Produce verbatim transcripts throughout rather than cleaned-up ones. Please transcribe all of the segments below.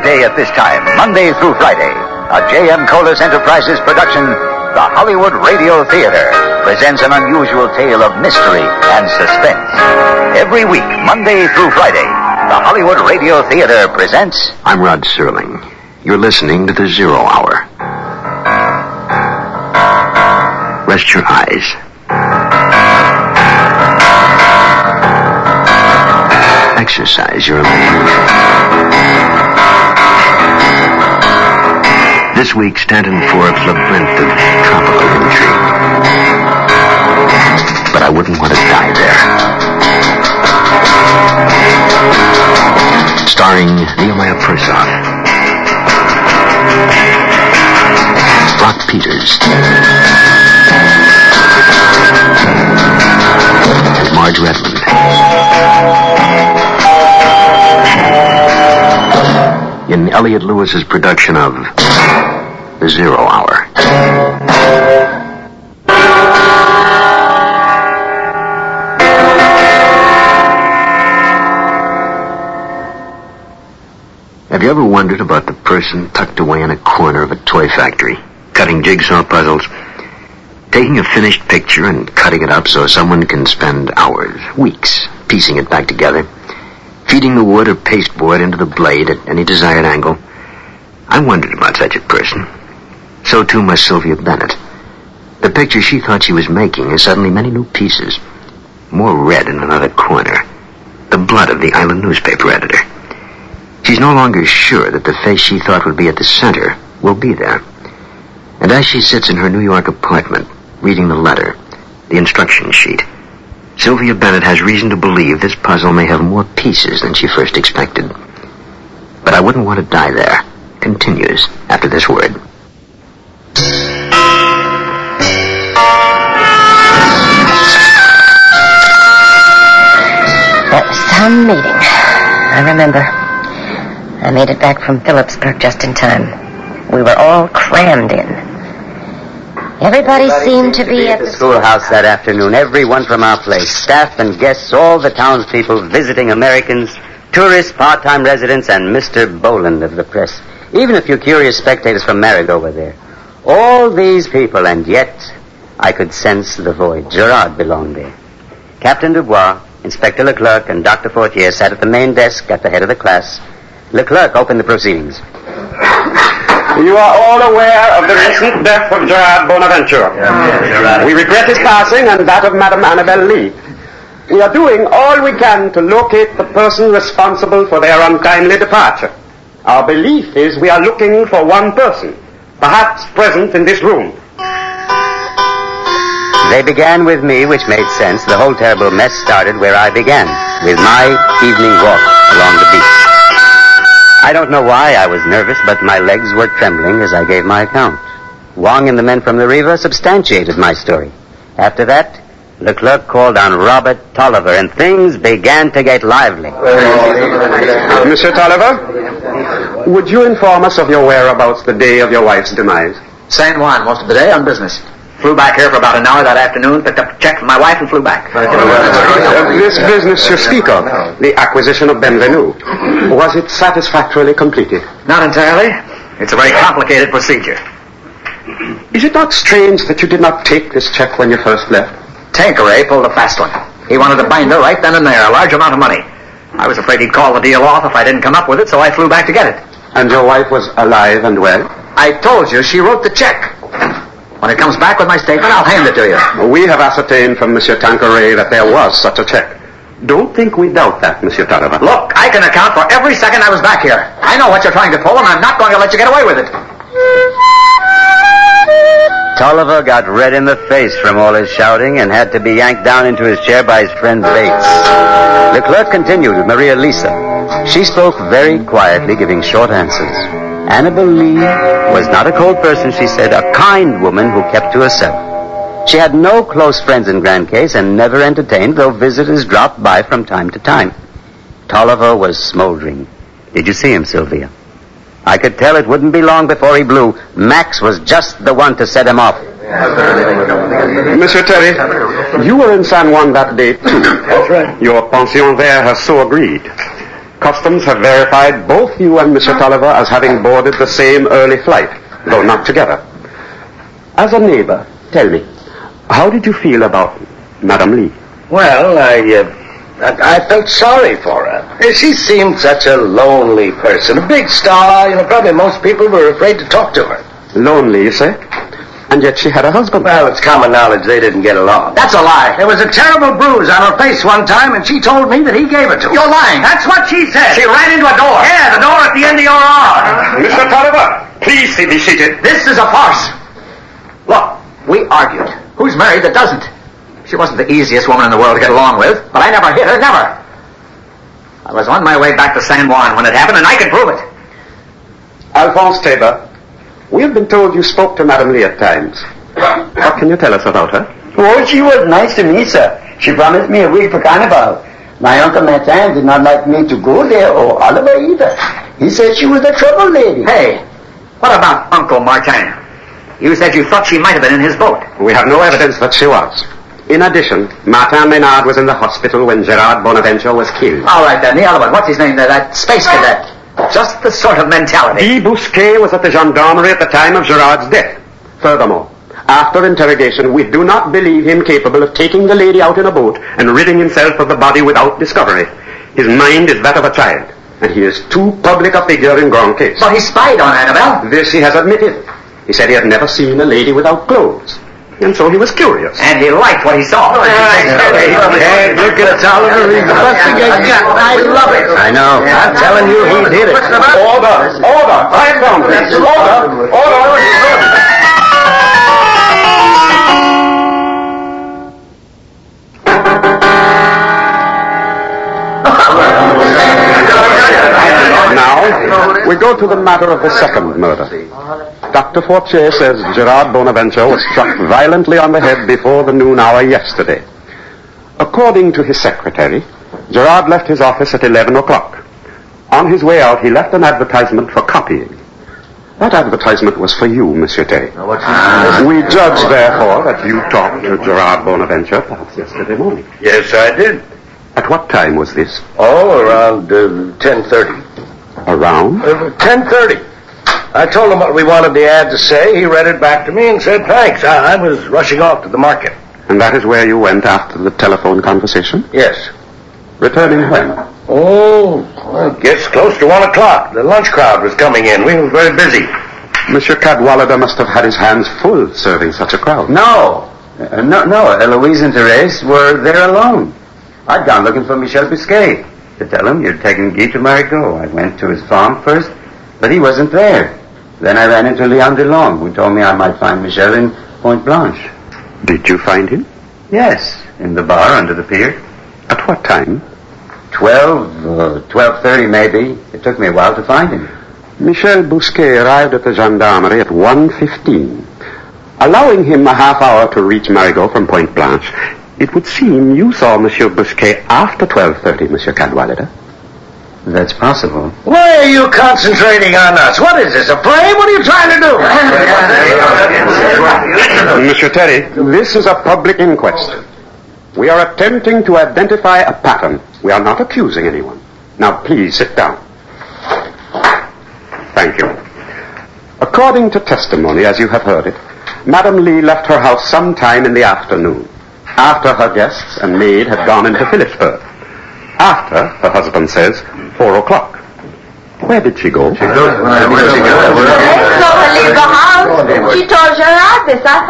weekday at this time, Monday through Friday, a J M Colas Enterprises production, the Hollywood Radio Theater presents an unusual tale of mystery and suspense. Every week, Monday through Friday, the Hollywood Radio Theater presents... I'm Rod Serling. You're listening to the Zero Hour. Rest your eyes. Exercise your imagination. This week, Stanton Forbes' labyrinth of tropical intrigue. But I wouldn't want to die there. Starring Nehemiah Persoff, Brock Peters, and Marge Redmond. In Elliot Lewis's production of The Zero Hour. Have you ever wondered about the person tucked away in a corner of a toy factory, cutting jigsaw puzzles, taking a finished picture and cutting it up so someone can spend hours, weeks, piecing it back together, feeding the wood or pasteboard into the blade at any desired angle? I wondered about such a person. So too must Sylvia Bennett. The picture she thought she was making is suddenly many new pieces. More red in another corner. The blood of the island newspaper editor. She's no longer sure that the face she thought would be at the center will be there. And as she sits in her New York apartment, reading the letter, the instruction sheet, Sylvia Bennett has reason to believe this puzzle may have more pieces than she first expected. But I wouldn't want to die there. Continues after this word. That was some meeting. I remember. I made it back from Phillipsburg just in time. We were all crammed in. Everybody, Everybody seemed to be, be at the, the schoolhouse that afternoon. Everyone from our place. Staff and guests, all the townspeople, visiting Americans, tourists, part-time residents, and Mister Boland of the press. Even a few curious spectators from Marigot were there. All these people, and yet I could sense the void. Gerard belonged there. Captain Dubois, Inspector Leclerc, and Doctor Fortier sat at the main desk at the head of the class. Leclerc opened the proceedings. You are all aware of the recent death of Gerard Bonaventure. Yeah, we regret his passing and that of Madame Annabelle Lee. We are doing all we can to locate the person responsible for their untimely departure. Our belief is we are looking for one person, perhaps present in this room. They began with me, which made sense. The whole terrible mess started where I began, with my evening walk along the beach. I don't know why I was nervous, but my legs were trembling as I gave my account. Wong and the men from the Riva substantiated my story. After that, Leclerc called on Robert Tolliver, and things began to get lively. Monsieur Tolliver, would you inform us of your whereabouts the day of your wife's demise? San Juan, most of the day on business. Flew back here for about an hour that afternoon, picked up a check from my wife, and flew back. Uh, this business you speak of, the acquisition of Benvenue, was it satisfactorily completed? Not entirely. It's a very complicated procedure. Is it not strange that you did not take this check when you first left? Tanqueray pulled a fast one. He wanted to bind her right then and there, a large amount of money. I was afraid he'd call the deal off if I didn't come up with it, so I flew back to get it. And your wife was alive and well? I told you, she wrote the check. When it comes back with my statement, I'll hand it to you. We have ascertained from Monsieur Tanqueray that there was such a check. Don't think we doubt that, Monsieur Tolliver. Look, I can account for every second I was back here. I know what you're trying to pull, and I'm not going to let you get away with it. Tolliver got red in the face from all his shouting and had to be yanked down into his chair by his friend Bates. Leclerc continued with Maria Lisa. She spoke very quietly, giving short answers. Annabelle Lee was not a cold person, she said, a kind woman who kept to herself. She had no close friends in Grand Case and never entertained, though visitors dropped by from time to time. Tolliver was smoldering. Did you see him, Sylvia? I could tell it wouldn't be long before he blew. Max was just the one to set him off. Monsieur Terry, you were in San Juan that day, too. That's right. Your pension there has so agreed. Customs have verified both you and Mister Tolliver as having boarded the same early flight, though not together. As a neighbor, tell me, how did you feel about Madame Lee? Well, I, uh, I, I felt sorry for her. She seemed such a lonely person, a big star. You know, probably most people were afraid to talk to her. Lonely, you say? And yet she had a husband. Well, it's common knowledge they didn't get along. That's a lie. There was a terrible bruise on her face one time, and she told me that he gave it to her. You're lying. That's what she said. She ran into a door. Yeah, the door at the end of your arm. Mister Tolliver, please be seated. This is a farce. Look, we argued. Who's married that doesn't? She wasn't the easiest woman in the world to get along with, but I never hit her, never. I was on my way back to San Juan when it happened, and I can prove it. Alphonse Tabor, we have been told you spoke to Madame Lee at times. What can you tell us about her? Oh, she was nice to me, sir. She promised me a week for Carnival. My Uncle Martin did not like me to go there, or Oliver either. He said she was a trouble lady. Hey, what about Uncle Martin? You said you thought she might have been in his boat. We have no evidence that she was. In addition, Martin Menard was in the hospital when Gerard Bonaventure was killed. All right, then, the other one. What's his name? That, that space cadet. Just the sort of mentality. Guy Bousquet was at the gendarmerie at the time of Gerard's death. Furthermore, after interrogation, we do not believe him capable of taking the lady out in a boat and ridding himself of the body without discovery. His mind is that of a child, and he is too public a figure in Grand Case. But he spied on Annabelle. This he has admitted. He said he had never seen a lady without clothes. And so he was curious. And he liked what he saw. Hey, look at Tolliver. He's the best thing I got. I love it. I know. I'm telling you, he did it. Order! Order! Quiet down, please. Order! Order! Now, we go to the matter of the second murder. Doctor Fortier says Gerard Bonaventure was struck violently on the head before the noon hour yesterday. According to his secretary, Gerard left his office at eleven o'clock. On his way out, he left an advertisement for copying. That advertisement was for you, Monsieur Tay. We judge, therefore, that you talked to Gerard Bonaventure perhaps yesterday morning. Yes, I did. At what time was this? Oh, around uh, ten thirty. Around? Uh, ten thirty. I told him what we wanted the ad to say. He read it back to me and said thanks. I, I was rushing off to the market. And that is where you went after the telephone conversation? Yes. Returning when? Oh, I guess close to one o'clock. The lunch crowd was coming in. We were very busy. Monsieur Cadwallader must have had his hands full serving such a crowd. No. Uh, no, no. Eloise and Therese were there alone. I'd gone looking for Michel Bousquet to tell him you'd taken Guy to Marigot. I went to his farm first, but he wasn't there. Then I ran into Leon DeLong, who told me I might find Michel in Pointe Blanche. Did you find him? Yes, in the bar under the pier. At what time? Twelve, uh, twelve-thirty maybe. It took me a while to find him. Michel Bousquet arrived at the gendarmerie at one fifteen. Allowing him a half hour to reach Marigot from Pointe Blanche, it would seem you saw Monsieur Bousquet after twelve thirty, Monsieur Cadwallader. That's possible. Why are you concentrating on us? What is this, a play? What are you trying to do? Monsieur Terry, this is a public inquest. We are attempting to identify a pattern. We are not accusing anyone. Now, please sit down. Thank you. According to testimony, as you have heard it, Madame Lee left her house sometime in the afternoon, after her guests and maid had gone into Phillipsburg. After, her husband says, four o'clock. Where did she go? She goes, where did she go? She saw her leave the house. She told Gerard this. I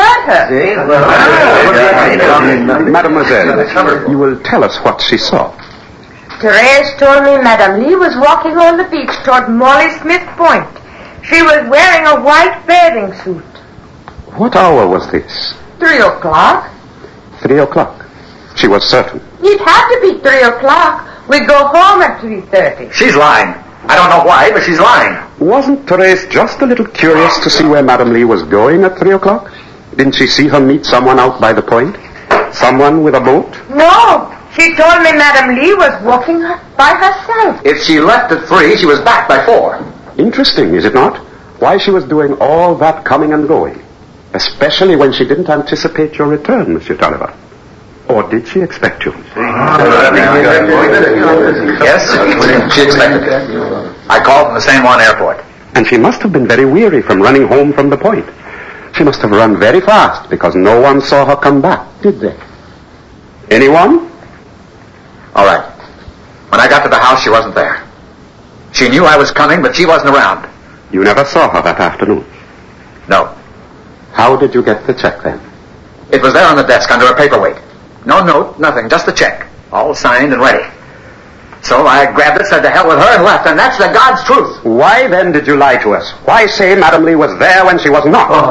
heard her. Mademoiselle, you will tell us what she saw. Therese told me Madame Lee was walking on the beach toward Molly Smith Point. She was wearing a white bathing suit. What hour was this? Three o'clock. Three o'clock. She was certain. It had to be three o'clock. We go home at three thirty. She's lying. I don't know why, but she's lying. Wasn't Therese just a little curious to see where Madame Lee was going at three o'clock? Didn't she see her meet someone out by the point? Someone with a boat? No. She told me Madame Lee was walking by herself. If she left at three, she was back by four. Interesting, is it not? Why she was doing all that coming and going. Especially when she didn't anticipate your return, Monsieur Tolliver. Or did she expect you? Yes, she expected it. I called from the San Juan airport. And she must have been very weary from running home from the point. She must have run very fast because no one saw her come back, did they? Anyone? All right. When I got to the house, she wasn't there. She knew I was coming, but she wasn't around. You never saw her that afternoon? No. How did you get the check then? It was there on the desk under a paperweight. No note, nothing, just the check. All signed and ready. So I grabbed it, said to hell with her, and left, and that's the God's truth. Why then did you lie to us? Why say Madam Lee was there when she was not? Oh,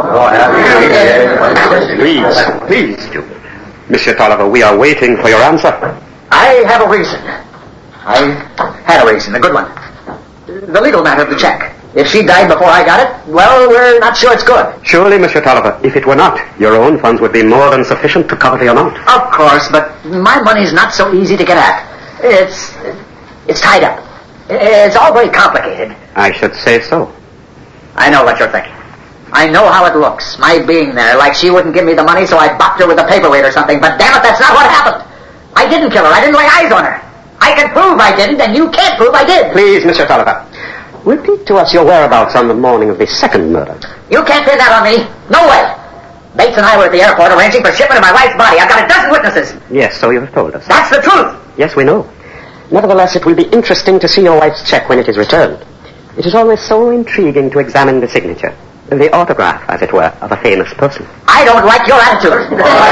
please, please. Monsieur Tolliver, we are waiting for your answer. I have a reason. I had a reason, a good one. The legal matter of the check. If she died before I got it, well, we're not sure it's good. Surely, Monsieur Tolliver, if it were not, your own funds would be more than sufficient to cover the amount. Of course, but my money's not so easy to get at. It's... it's tied up. It's all very complicated. I should say so. I know what you're thinking. I know how it looks, my being there, like she wouldn't give me the money, so I bopped her with a paperweight or something. But damn it, that's not what happened. I didn't kill her. I didn't lay eyes on her. I can prove I didn't, and you can't prove I did. Please, Monsieur Tolliver, repeat to us your whereabouts on the morning of the second murder. You can't pin that on me. No way. Bates and I were at the airport arranging for shipment of my wife's body. I've got a dozen witnesses. Yes, so you have told us. That's the truth. Yes, we know. Nevertheless, it will be interesting to see your wife's check when it is returned. It is always so intriguing to examine the signature, the autograph, as it were, of a famous person. I don't like your attitude.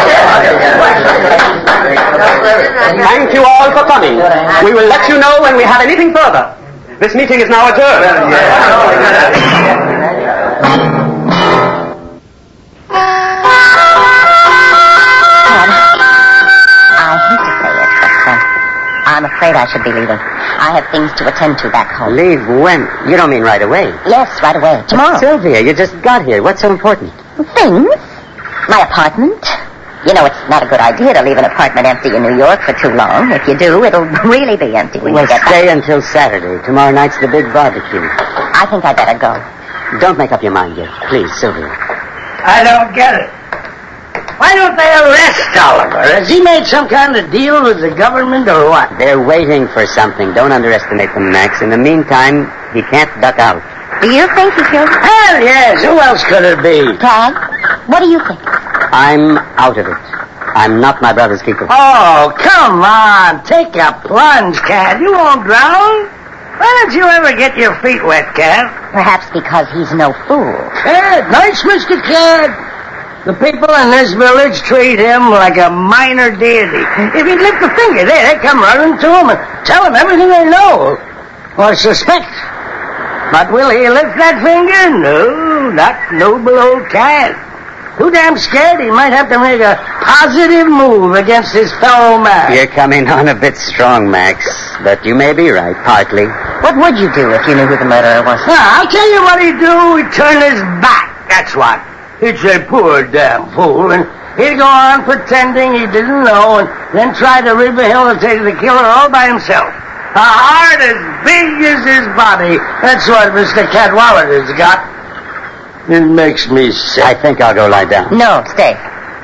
Thank you all for coming. We will let you know when we have anything further. This meeting is now adjourned. I'm afraid I should be leaving. I have things to attend to back home. Leave when? You don't mean right away? Yes, right away. Tomorrow. But Sylvia, you just got here. What's so important? Things? My apartment. You know, it's not a good idea to leave an apartment empty in New York for too long. If you do, it'll really be empty when we'll you get stay back. Until Saturday. Tomorrow night's the big barbecue. I think I better go. Don't make up your mind yet. Please, Sylvia. I don't get it. Why don't they arrest Oliver? Has he made some kind of deal with the government or what? They're waiting for something. Don't underestimate them, Max. In the meantime, he can't duck out. Do you think he killed him? Hell yes. Who else could it be? Tad, what do you think? I'm out of it. I'm not my brother's keeper. Oh, come on. Take a plunge, Cat. You won't drown. Why don't you ever get your feet wet, Cat? Perhaps because he's no fool. Cat, nice Mister Cat. The people in this village treat him like a minor deity. If he'd lift a finger, they, they come running to him and tell him everything they know or suspect. But will he lift that finger? No, not noble old Cat. Too damn scared he might have to make a positive move against his fellow man. You're coming on a bit strong, Max, but you may be right, partly. What would you do if you knew who the murderer was? Ah, I'll tell you what he'd do. He'd turn his back, that's what. He'd say, poor damn fool, and he'd go on pretending he didn't know, and then try to rehabilitate the killer all by himself. A heart as big as his body. That's what Mister Cadwallader's got. It makes me sick. I think I'll go lie down. No, stay.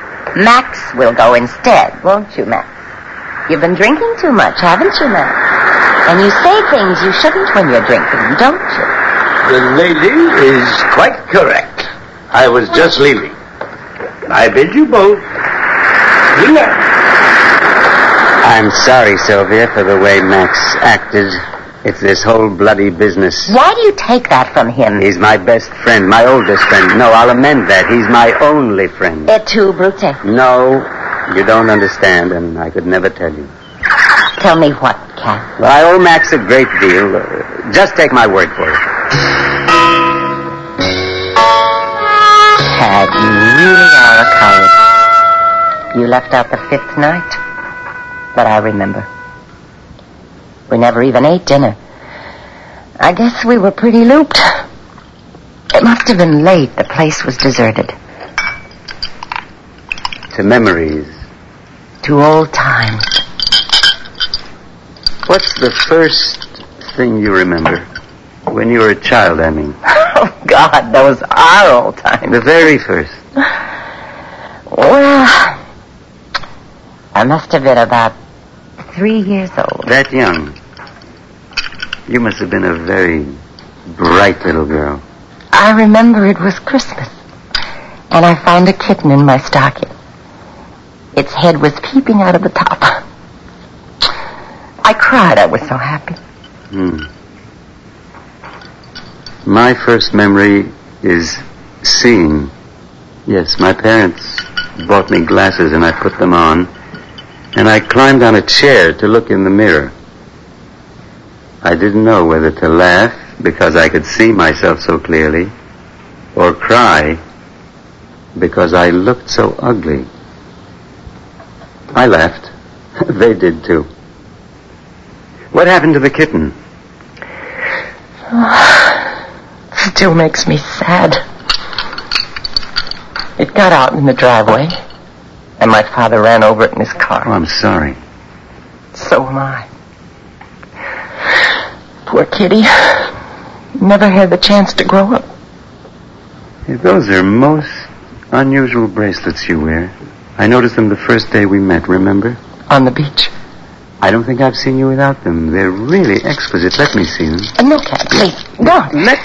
Max will go instead, won't you, Max? You've been drinking too much, haven't you, Max? And you say things you shouldn't when you're drinking, don't you? The lady is quite correct. I was just leaving. I bid you both good night. I'm sorry, Sylvia, for the way Max acted. It's this whole bloody business. Why do you take that from him? He's my best friend, my oldest friend. No, I'll amend that. He's my only friend. Et tu, Brute? No, you don't understand, and I could never tell you. Tell me what, Cat? Well, I owe Max a great deal. Uh, just take my word for it. Tad, you really are a coward. You left out the fifth night, but I remember. We never even ate dinner. I guess we were pretty looped. It must have been late. The place was deserted. To memories. To old times. What's the first thing you remember? When you were a child, I mean. Oh, God, those are old times. The very first. Well, I must have been about three years old. That young? You must have been a very bright little girl. I remember it was Christmas, and I found a kitten in my stocking. Its head was peeping out of the top. I cried. I was so happy. Hmm. My first memory is seeing. Yes, my parents bought me glasses and I put them on, and I climbed on a chair to look in the mirror. I didn't know whether to laugh because I could see myself so clearly, or cry because I looked so ugly. I laughed. They did too. What happened to the kitten? Still makes me sad. It got out in the driveway, and my father ran over it in his car. Oh, I'm sorry. So am I. Poor kitty. Never had the chance to grow up. Hey, those are most unusual bracelets you wear. I noticed them the first day we met, remember? On the beach. I don't think I've seen you without them. They're really exquisite. Let me see them. Uh, no, Cat, please. Don't. Let...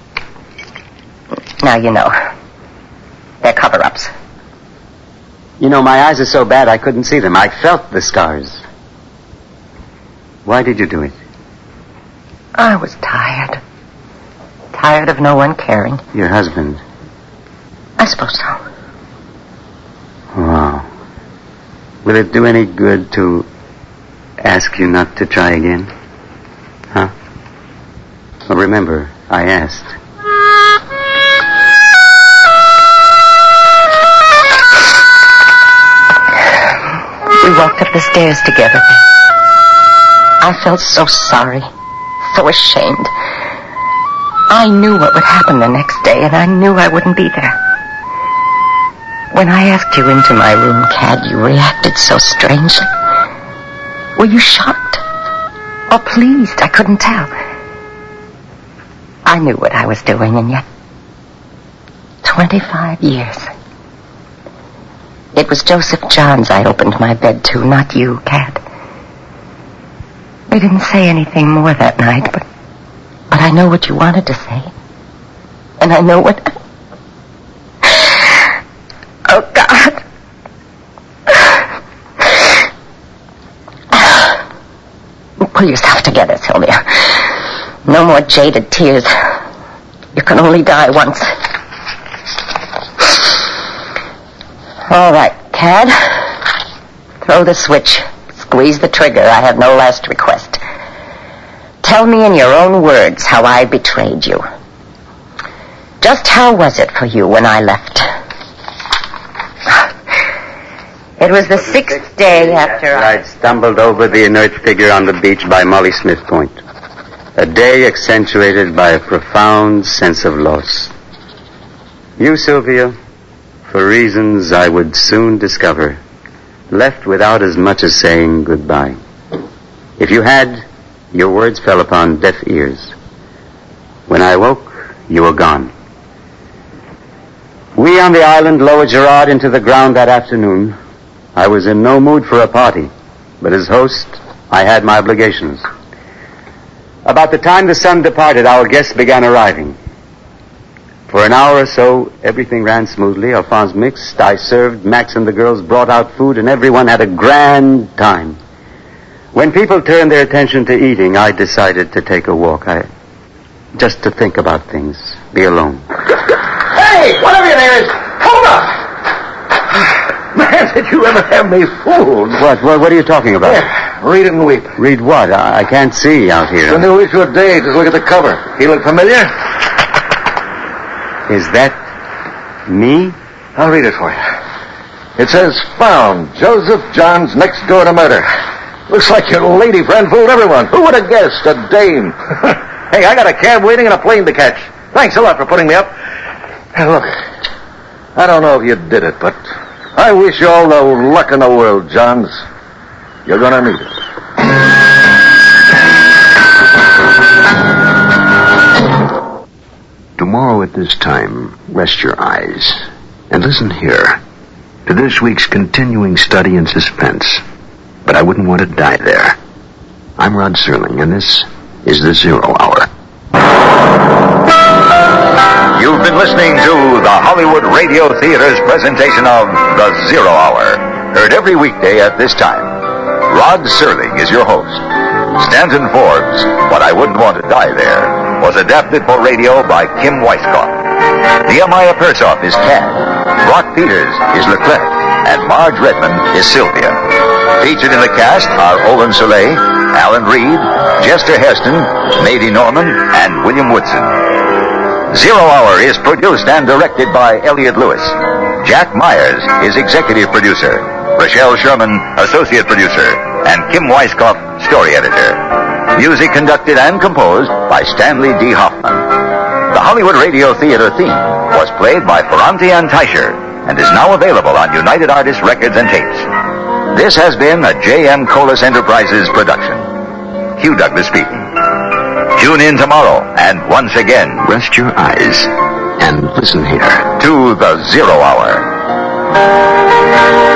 Now you know. They're cover-ups. You know, my eyes are so bad I couldn't see them. I felt the scars. Why did you do it? I was tired. Tired of no one caring. Your husband? I suppose so. Wow. Will it do any good to ask you not to try again? Huh? Well, remember, I asked. We walked up the stairs together. I felt so sorry, so ashamed. I knew what would happen the next day, and I knew I wouldn't be there. When I asked you into my room, Cad, you reacted so strangely. Were you shocked or pleased? I couldn't tell. I knew what I was doing, and yet twenty-five years. It was Joseph Johns I opened my bed to, not you, Cad. We didn't say anything more that night, but but I know what you wanted to say. And I know what... Oh, God. Pull yourself together, Sylvia. No more jaded tears. You can only die once. All right, Cad. Throw the switch. Squeeze the trigger. I have no last request. Tell me in your own words how I betrayed you. Just how was it for you when I left? It was the sixth day after I... I'd stumbled over the inert figure on the beach by Molly Smith Point. A day accentuated by a profound sense of loss. You, Sylvia, for reasons I would soon discover, left without as much as saying goodbye. If you had, your words fell upon deaf ears. When I woke, you were gone. We on the island lowered Gerard into the ground that afternoon. I was in no mood for a party, but as host, I had my obligations. About the time the sun departed, our guests began arriving. For an hour or so, everything ran smoothly. Alphonse mixed, I served, Max and the girls brought out food, and everyone had a grand time. When people turned their attention to eating, I decided to take a walk. I, just to think about things, be alone. Hey, whatever your name is, hold up! Man, did you ever have me fooled? What? What, what are you talking about? Yeah, read it and weep. Read what? I, I can't see out here. It's a new issue of Day. Just look at the cover. He look familiar? Is that me? I'll read it for you. It says, found, Joseph Johns next door to murder. Looks like your lady friend fooled everyone. Who would have guessed? A dame. Hey, I got a cab waiting and a plane to catch. Thanks a lot for putting me up. Hey, look, I don't know if you did it, but I wish you all the luck in the world, Johns. You're gonna need it. Tomorrow at this time, rest your eyes and listen here to this week's continuing study in suspense. I wouldn't want to die there. I'm Rod Serling, and this is The Zero Hour. You've been listening to the Hollywood Radio Theater's presentation of The Zero Hour, heard every weekday at this time. Rod Serling is your host. Stanton Forbes' But I Wouldn't Want to Die There was adapted for radio by Kim Weisskopf. Nehemiah Persoff is Cad. Brock Peters is Leclerc. And Marge Redmond is Sylvia. Featured in the cast are Olin Soleil, Alan Reed, Chester Heston, Mady Norman, and William Woodson. Zero Hour is produced and directed by Elliot Lewis. Jack Myers is executive producer. Rochelle Sherman, associate producer. And Kim Weisskopf, story editor. Music conducted and composed by Stanley D. Hoffman. The Hollywood Radio Theater theme was played by Ferranti and Teicher and is now available on United Artists Records and Tapes. This has been a J M Colas Enterprises production. Hugh Douglas speaking. Tune in tomorrow, and once again, Rest your eyes and listen here to The Zero Hour.